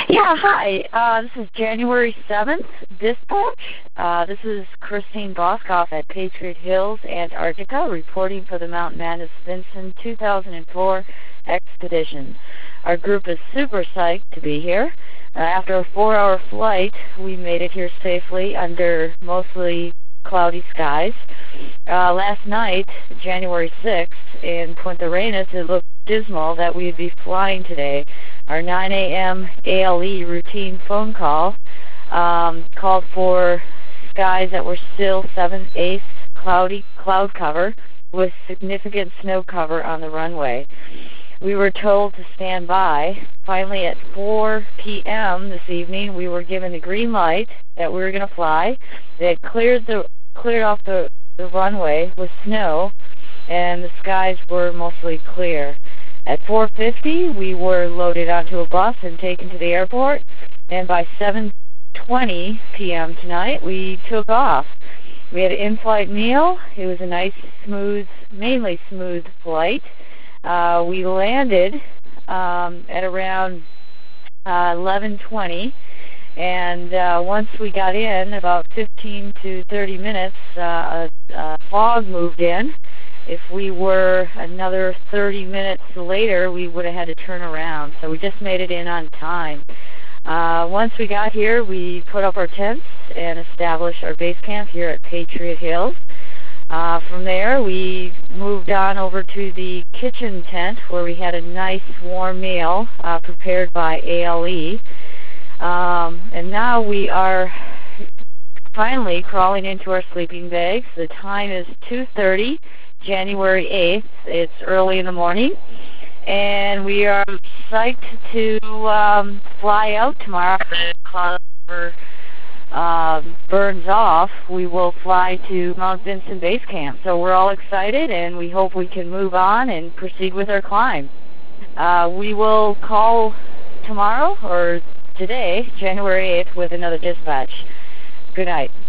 Yeah, hi. This is January 7th, dispatch. This is Christine Boskoff at Patriot Hills, Antarctica, reporting for the Mount Madness Vinson 2004 expedition. Our group is super psyched to be here. After a 4-hour flight, we made it here safely under mostly cloudy skies. Last night, January 6th, in Punta Arenas, it looked dismal that we'd be flying today. Our 9 a.m. ALE routine phone call called for skies that were still 7/8 cloud cover with significant snow cover on the runway. We were told to stand by. Finally, at 4 p.m. this evening, we were given the green light that we were going to fly. They had cleared off the runway with snow, and the skies were mostly clear. At 4:50, we were loaded onto a bus and taken to the airport, and by 7:20 p.m. tonight, we took off. We had an in-flight meal. It was a nice, mainly smooth flight. We landed at around 11:20, and once we got in, about 15 to 30 minutes, fog moved in. If we were another 30 minutes later, we would have had to turn around. So we just made it in on time. Once we got here, we put up our tents and established our base camp here at Patriot Hills. From there, we moved on over to the kitchen tent where we had a nice warm meal prepared by ALE. And now we are finally crawling into our sleeping bags. The time is 2:30. January 8th. It's early in the morning, and we are psyched to fly out tomorrow. The cloud cover burns off. We will fly to Mount Vinson Base Camp. So we're all excited, and we hope we can move on and proceed with our climb. We will call tomorrow or today, January 8th, with another dispatch. Good night.